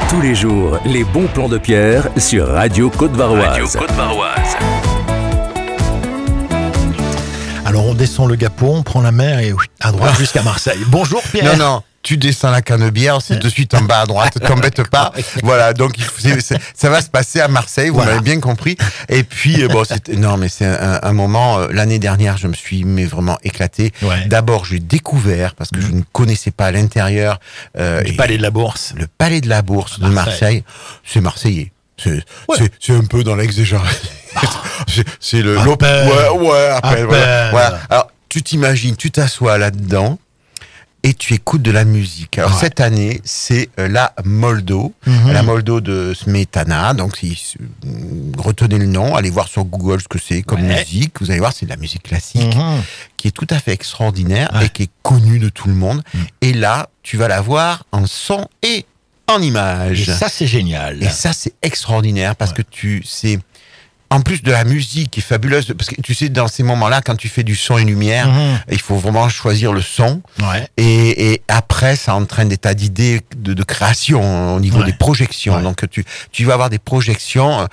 Tous les jours, les bons plans de Pierre sur Radio Côte-Varoise. Alors on descend le Gapon, on prend la mer et à droite jusqu'à Marseille. Bonjour Pierre. Non, tu descends la Canebière, c'est de suite en bas à droite, t'embête pas. Voilà, donc ça va se passer à Marseille, vous m'avez bien compris. Et puis, c'est un moment, l'année dernière, je me suis vraiment éclaté. Ouais. D'abord, j'ai découvert, parce que je ne connaissais pas à l'intérieur... le Palais de la Bourse. Le Palais de la Bourse de Marseille, c'est marseillais. C'est un peu dans l'exagération. C'est le... Voilà. Alors, tu t'imagines, tu t'assois là-dedans, et tu écoutes de la musique. Alors cette année, c'est la Moldo, la Moldo de Smetana. Donc retenez le nom, allez voir sur Google ce que c'est comme musique. Vous allez voir, c'est de la musique classique qui est tout à fait extraordinaire et qui est connue de tout le monde. Et là, tu vas la voir en son et en image. Et ça, c'est génial. Et ça, c'est extraordinaire parce que c'est... En plus de la musique qui est fabuleuse, parce que tu sais, dans ces moments-là, quand tu fais du son et lumière, il faut vraiment choisir le son. Ouais. Et après, ça entraîne des tas d'idées de création au niveau des projections. Ouais. Donc, tu vas avoir des projections.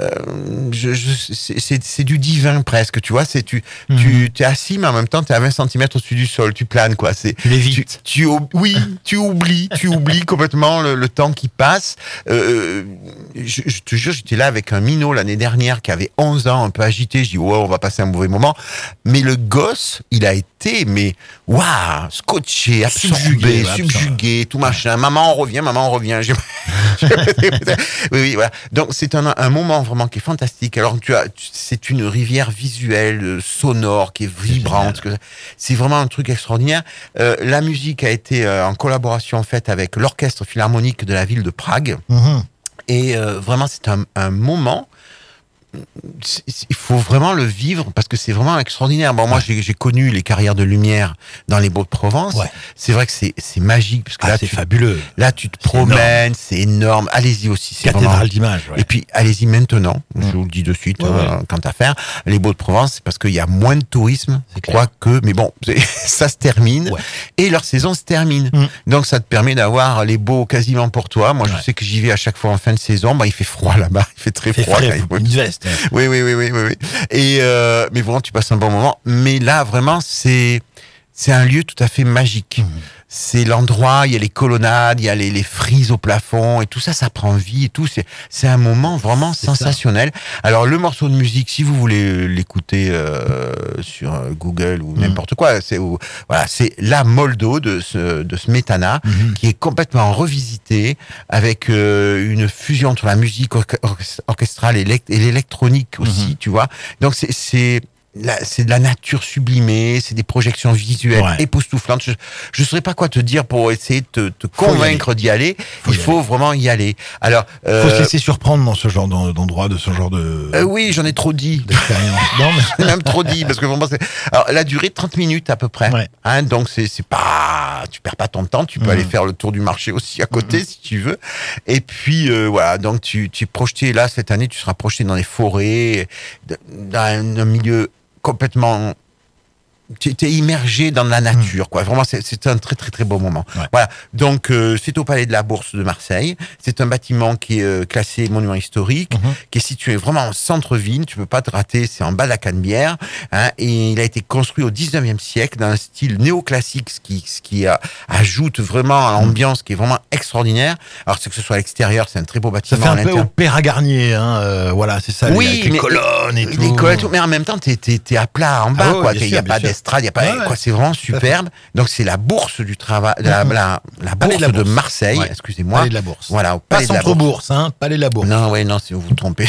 C'est du divin presque, tu vois. Tu es assis, mais en même temps, tu es à 20 cm au-dessus du sol. Tu planes, quoi. Tu lévites. Tu oublies complètement le temps qui passe. Je te jure, j'étais là avec un minot l'année dernière qui avait 11 ans, un peu agité. Je dis, on va passer un mauvais moment. Mais le gosse, il a été, scotché, subjugué, tout machin. Maman, on revient. Oui, voilà. Donc, c'est un moment vraiment qui est fantastique. Alors, c'est une rivière visuelle, sonore, qui est vibrante. C'est vraiment un truc extraordinaire. La musique a été en collaboration, en fait, avec l'Orchestre Philharmonique de la ville de Prague. Et vraiment, c'est un moment... Il faut vraiment le vivre parce que c'est vraiment extraordinaire. Bon, moi, j'ai connu les carrières de lumière dans les Baux-de-Provence. Ouais. C'est vrai que c'est magique parce que là, c'est fabuleux. Là, tu te promènes, c'est énorme. Allez-y aussi. C'est cathédrale d'image. Ouais. Et puis, allez-y maintenant. Je vous le dis de suite, quant à faire. Les Baux-de-Provence, c'est parce qu'il y a moins de tourisme, mais bon, ça se termine et leur saison se termine. Donc, ça te permet d'avoir les Baux quasiment pour toi. Moi, je sais que j'y vais à chaque fois en fin de saison. Il fait froid là-bas. Il fait très froid. Une veste. Oui. Et mais vraiment, tu passes un bon moment. Mais là, vraiment, c'est un lieu tout à fait magique. C'est l'endroit, il y a les colonnades, il y a les frises au plafond et tout ça, ça prend vie et tout. C'est un moment vraiment sensationnel. Alors, le morceau de musique, si vous voulez l'écouter sur Google ou n'importe quoi, c'est la Moldo de Smetana qui est complètement revisitée avec une fusion entre la musique orchestrale et l'électronique aussi, tu vois. Donc, c'est de la nature sublimée, c'est des projections visuelles époustouflantes. Je ne saurais pas quoi te dire pour essayer de te convaincre d'y aller. Il faut vraiment y aller. Alors, faut se laisser surprendre dans ce genre d'endroit, de ce genre de... oui, j'en ai trop dit. D'expérience. Non, mais... J'en ai même trop dit, parce que vraiment, alors, la durée, 30 minutes à peu près. Ouais. Hein, donc, c'est pas... Tu perds pas ton temps, tu peux aller faire le tour du marché aussi à côté, si tu veux. Et puis, donc tu es projeté, là, cette année, tu seras projeté dans les forêts, dans un milieu complètement... Tu es immergé dans la nature, quoi. Vraiment, c'est un très, très, très beau moment. Ouais. Voilà. Donc, c'est au Palais de la Bourse de Marseille. C'est un bâtiment qui est classé monument historique, qui est situé vraiment en centre-ville. Tu peux pas te rater. C'est en bas de la Canebière, hein. Et il a été construit au 19e siècle dans un style néoclassique, ce qui ajoute vraiment à l'ambiance qui est vraiment extraordinaire. Alors, c'est que ce soit à l'extérieur, c'est un très beau bâtiment. Ça fait un peu Opéra à Garnier, hein. Voilà, c'est ça. Oui, avec les colonnes et tout. Les colonnes, mais en même temps, t'es à plat en bas, quoi. Il y a pas il y a pas quoi, c'est vraiment superbe. Donc c'est la bourse du travail, la bourse de Marseille, excusez-moi. Palais de la Bourse. Voilà, au pas Palais de la Centre-Bourse, hein, Palais de la Bourse. Non, si vous vous trompez.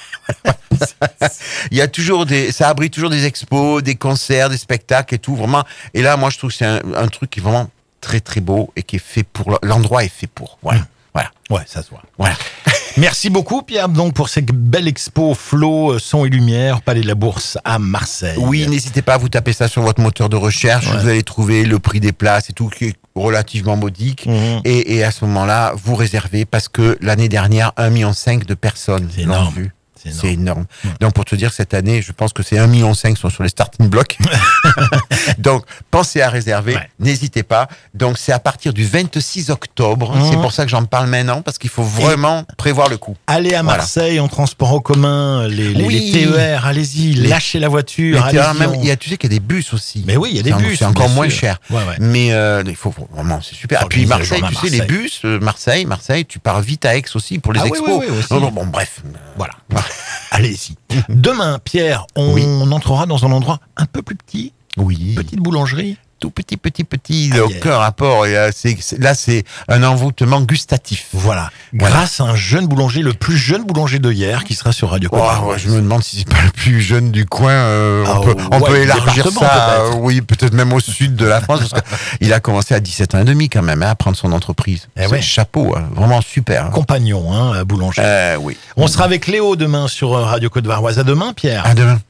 Il y a toujours ça abrite toujours des expos, des concerts, des spectacles et tout, vraiment. Et là, moi, je trouve que c'est un truc qui est vraiment très très beau et qui est fait pour l'endroit est fait pour. Voilà. Ouais, ça se voit. Voilà. Merci beaucoup Pierre donc pour cette belle expo Flow son et lumière Palais de la Bourse à Marseille. Oui, n'hésitez pas à vous taper ça sur votre moteur de recherche, vous allez trouver le prix des places et tout qui est relativement modique et à ce moment-là, vous réservez parce que l'année dernière 1,5 million de personnes l'ont vu. C'est énorme. Donc, pour te dire, cette année, je pense que c'est 1,5 million sont sur les starting blocks. Donc, pensez à réserver. N'hésitez pas. Donc, c'est à partir du 26 octobre. C'est pour ça que j'en parle maintenant, parce qu'il faut vraiment prévoir le coup. Allez à Marseille en transport en commun, les TER, allez-y, lâchez la voiture. Même, tu sais qu'il y a des bus aussi. Mais oui, il y a des bus. C'est encore moins cher. Ouais. Mais il faut vraiment, c'est super. Et puis Marseille, tu sais, les bus, Marseille, tu pars vite à Aix aussi pour les expos. Oui, bon, bref. Voilà. Allez-y. Demain, Pierre, on entrera dans un endroit un peu plus petit. Oui. Petite boulangerie. Tout petit, aucun rapport. Et là, c'est un envoûtement gustatif. Voilà. Grâce à un jeune boulanger, le plus jeune boulanger de hier, qui sera sur Radio Côte-d'Armor. Je me demande si c'est pas le plus jeune du coin. On peut élargir ça. Oui, peut-être même au sud de la France, parce qu'il a commencé à 17 ans et demi quand même, à prendre son entreprise. Chapeau, vraiment super. Compagnon, boulanger. Oui. On sera avec Léo demain sur Radio Côte-d'Armor. À demain, Pierre. À demain.